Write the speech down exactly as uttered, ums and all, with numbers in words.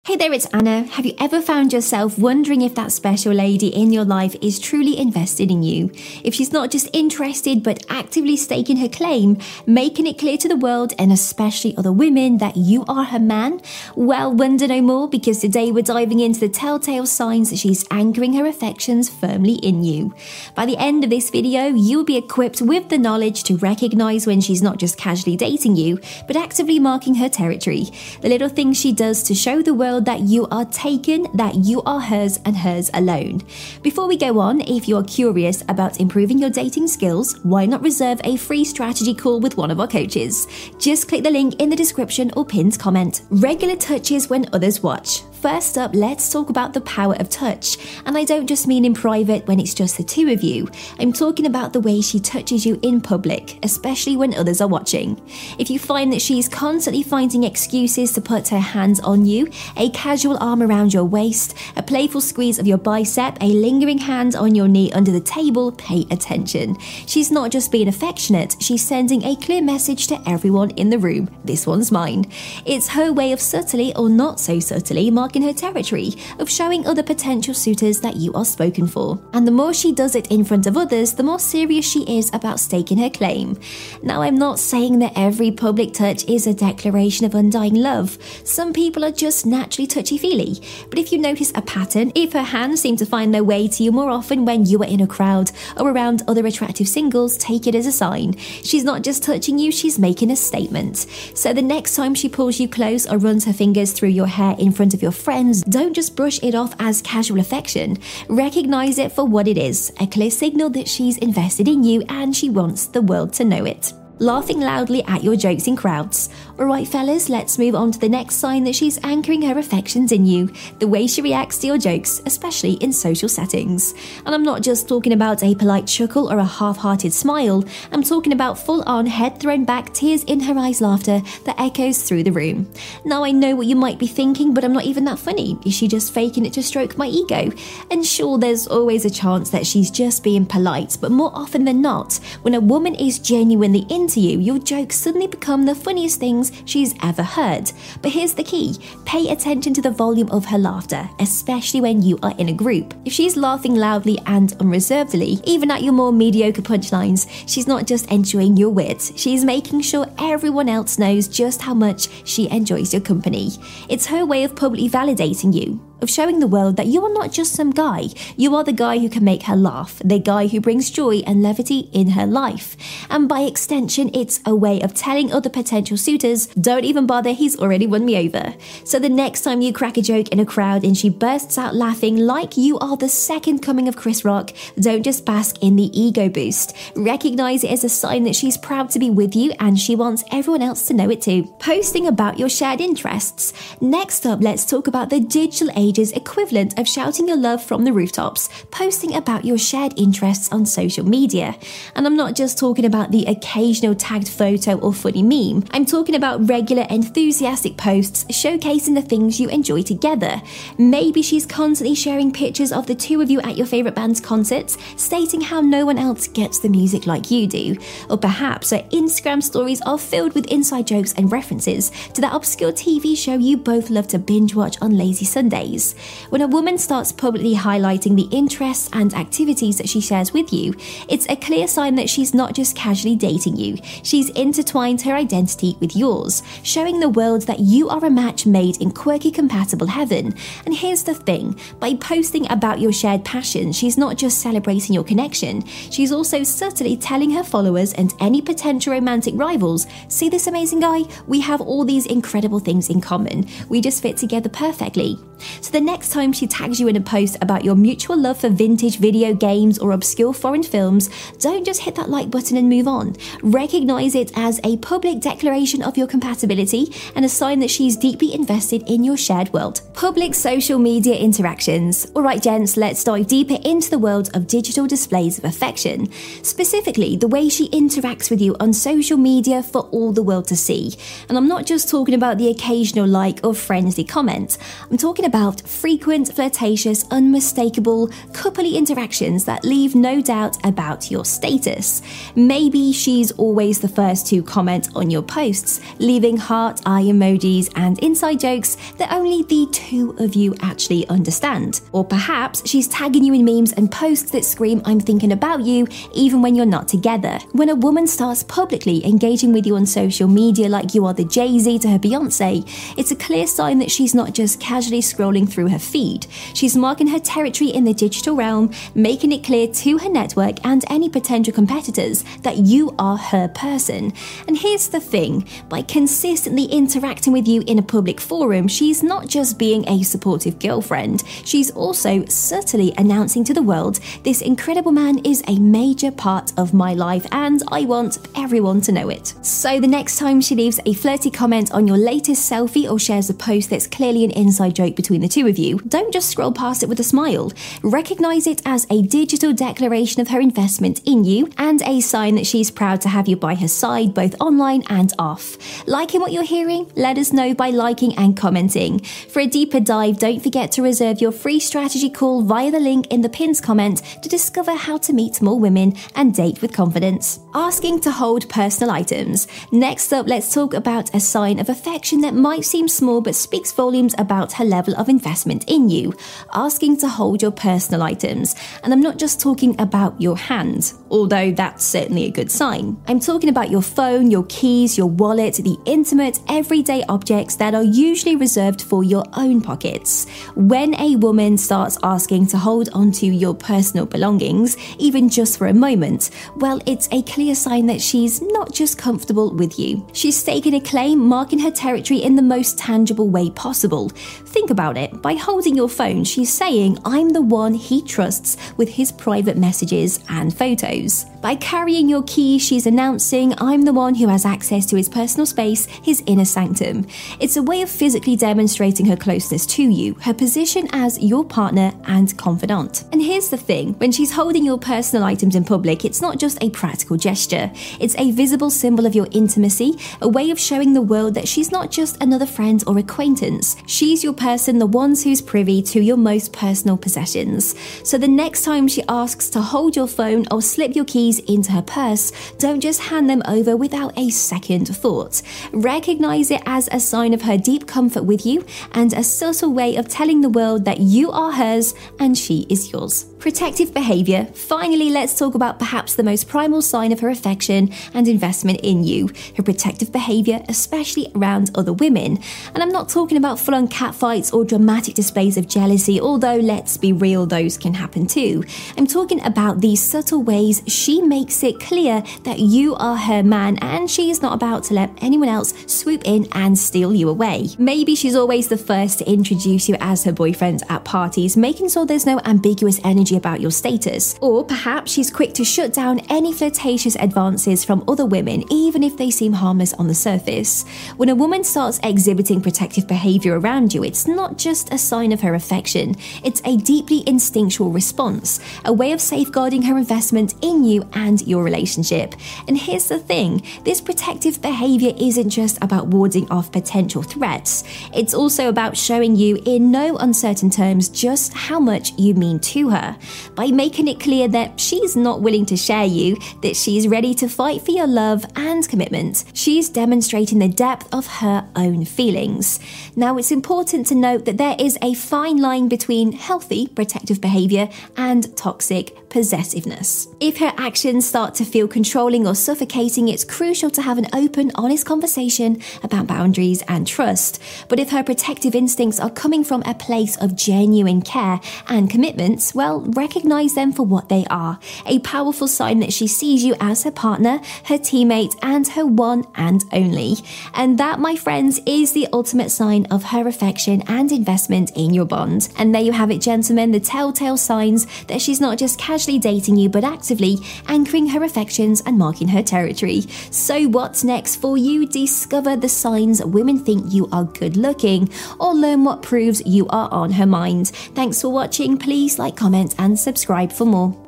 Hey there, it's Anna. Have you ever found yourself wondering if that special lady in your life is truly invested in you? If she's not just interested but actively staking her claim, making it clear to the world and especially other women that you are her man? Well, wonder no more, because today we're diving into the telltale signs that she's anchoring her affections firmly in you. By the end of this video, you'll be equipped with the knowledge to recognize when she's not just casually dating you, but actively marking her territory. The little things she does to show the world that you are taken, that you are hers and hers alone. Before we go on, if you are curious about improving your dating skills, why not reserve a free strategy call with one of our coaches? Just click the link in the description or pinned comment. Regular touches when others watch. First up, let's talk about the power of touch. And I don't just mean in private when it's just the two of you. I'm talking about the way she touches you in public, especially when others are watching. If you find that she's constantly finding excuses to put her hands on you, a casual arm around your waist, a playful squeeze of your bicep, a lingering hand on your knee under the table, pay attention. She's not just being affectionate, she's sending a clear message to everyone in the room. This one's mine. It's her way of subtly or not so subtly marking in her territory, of showing other potential suitors that you are spoken for. And the more she does it in front of others, the more serious she is about staking her claim. Now, I'm not saying that every public touch is a declaration of undying love. Some people are just naturally touchy-feely. But if you notice a pattern, if her hands seem to find their way to you more often when you are in a crowd or around other attractive singles, take it as a sign. She's not just touching you, she's making a statement. So the next time she pulls you close or runs her fingers through your hair in front of your friends, don't just brush it off as casual affection. Recognize it for what it is, a clear signal that she's invested in you and she wants the world to know it. Laughing loudly at your jokes in crowds. Alright fellas, let's move on to the next sign that she's anchoring her affections in you, the way she reacts to your jokes, especially in social settings. And I'm not just talking about a polite chuckle or a half-hearted smile, I'm talking about full-on head thrown back, tears in her eyes laughter that echoes through the room. Now I know what you might be thinking, but I'm not even that funny. Is she just faking it to stroke my ego? And sure, there's always a chance that she's just being polite, but more often than not, when a woman is genuinely into you, your jokes suddenly become the funniest things she's ever heard. But here's the key: pay attention to the volume of her laughter, especially when you are in a group. If she's laughing loudly and unreservedly, even at your more mediocre punchlines, she's not just enjoying your wit, she's making sure everyone else knows just how much she enjoys your company. It's her way of publicly validating you, of showing the world that you are not just some guy, you are the guy who can make her laugh, the guy who brings joy and levity in her life. And by extension, it's a way of telling other potential suitors, don't even bother, he's already won me over. So the next time you crack a joke in a crowd and she bursts out laughing like you are the second coming of Chris Rock, don't just bask in the ego boost. Recognize it as a sign that she's proud to be with you and she wants everyone else to know it too. Posting about your shared interests. Next up, let's talk about the digital age equivalent of shouting your love from the rooftops, posting about your shared interests on social media. And I'm not just talking about the occasional tagged photo or funny meme, I'm talking about regular enthusiastic posts showcasing the things you enjoy together. Maybe she's constantly sharing pictures of the two of you at your favourite band's concerts, stating how no one else gets the music like you do. Or perhaps her Instagram stories are filled with inside jokes and references to that obscure T V show you both love to binge watch on lazy Sundays. When a woman starts publicly highlighting the interests and activities that she shares with you, it's a clear sign that she's not just casually dating you, she's intertwined her identity with yours, showing the world that you are a match made in quirky compatible heaven. And here's the thing, by posting about your shared passion, she's not just celebrating your connection, she's also subtly telling her followers and any potential romantic rivals, see this amazing guy? We have all these incredible things in common, we just fit together perfectly. So the next time she tags you in a post about your mutual love for vintage video games or obscure foreign films, don't just hit that like button and move on. Recognize it as a public declaration of your compatibility and a sign that she's deeply invested in your shared world. Public social media interactions. Alright gents, let's dive deeper into the world of digital displays of affection. Specifically, the way she interacts with you on social media for all the world to see. And I'm not just talking about the occasional like or friendly comment, I'm talking about observed frequent, flirtatious, unmistakable, coupley interactions that leave no doubt about your status. Maybe she's always the first to comment on your posts, leaving heart eye emojis and inside jokes that only the two of you actually understand. Or perhaps she's tagging you in memes and posts that scream "I'm thinking about you" even when you're not together. When a woman starts publicly engaging with you on social media like you are the Jay-Z to her Beyonce, it's a clear sign that she's not just casually scrolling through her feed. She's marking her territory in the digital realm, making it clear to her network and any potential competitors that you are her person. And here's the thing, by consistently interacting with you in a public forum, she's not just being a supportive girlfriend, she's also subtly announcing to the world, this incredible man is a major part of my life and I want everyone to know it. So the next time she leaves a flirty comment on your latest selfie or shares a post that's clearly an inside joke between the two of you, don't just scroll past it with a smile. Recognize it as a digital declaration of her investment in you and a sign that she's proud to have you by her side both online and off. Liking what you're hearing? Let us know by liking and commenting. For a deeper dive, don't forget to reserve your free strategy call via the link in the pinned comment to discover how to meet more women and date with confidence. Asking to hold personal items. Next up, let's talk about a sign of affection that might seem small but speaks volumes about her level of investment in you. Asking to hold your personal items. And I'm not just talking about your hand, although that's certainly a good sign. I'm talking about your phone, your keys, your wallet, the intimate, everyday objects that are usually reserved for your own pockets. When a woman starts asking to hold onto your personal belongings, even just for a moment, well, it's a clear sign that she's not just comfortable with you. She's staking a claim, marking her territory in the most tangible way possible. Think about it. By holding your phone, she's saying, I'm the one he trusts with his private messages and photos. By carrying your keys, she's announcing, I'm the one who has access to his personal space, his inner sanctum. It's a way of physically demonstrating her closeness to you, her position as your partner and confidant. And here's the thing, when she's holding your personal items in public, it's not just a practical gesture. It's a visible symbol of your intimacy, a way of showing the world that she's not just another friend or acquaintance. She's your person, the ones who's privy to your most personal possessions. So the next time she asks to hold your phone or slip your keys into her purse, don't just hand them over without a second thought. Recognize it as a sign of her deep comfort with you and a subtle way of telling the world that you are hers and she is yours. Protective behavior. Finally, let's talk about perhaps the most primal sign of her affection and investment in you, her protective behavior, especially around other women. And I'm not talking about full-on catfights or dramatic displays of jealousy, although let's be real, those can happen too. I'm talking about these subtle ways she makes it clear that you are her man and she's not about to let anyone else swoop in and steal you away. Maybe she's always the first to introduce you as her boyfriend at parties, making sure there's no ambiguous energy about your status. Or perhaps she's quick to shut down any flirtatious advances from other women, even if they seem harmless on the surface. When a woman starts exhibiting protective behavior around you, it's not just a sign of her affection, it's a deeply instinctual response, a way of safeguarding her investment in you and your relationship. And here's the thing, this protective behavior isn't just about warding off potential threats, it's also about showing you in no uncertain terms just how much you mean to her. By making it clear that she's not willing to share you, that she's ready to fight for your love and commitment, she's demonstrating the depth of her own feelings. Now, it's important to note that there is a fine line between healthy protective behavior and toxic possessiveness. If her actions start to feel controlling or suffocating, it's crucial to have an open, honest conversation about boundaries and trust. But if her protective instincts are coming from a place of genuine care and commitment, well, recognize them for what they are, a powerful sign that she sees you as her partner, her teammate, and her one and only. And that, my friends, is the ultimate sign of her affection and investment in your bond. And there you have it, gentlemen, the telltale signs that she's not just casually dating you, but actively anchoring her affections and marking her territory. So what's next for you? Discover the signs women think you are good looking, or learn what proves you are on her mind. Thanks for watching. Please like, comment, and subscribe for more.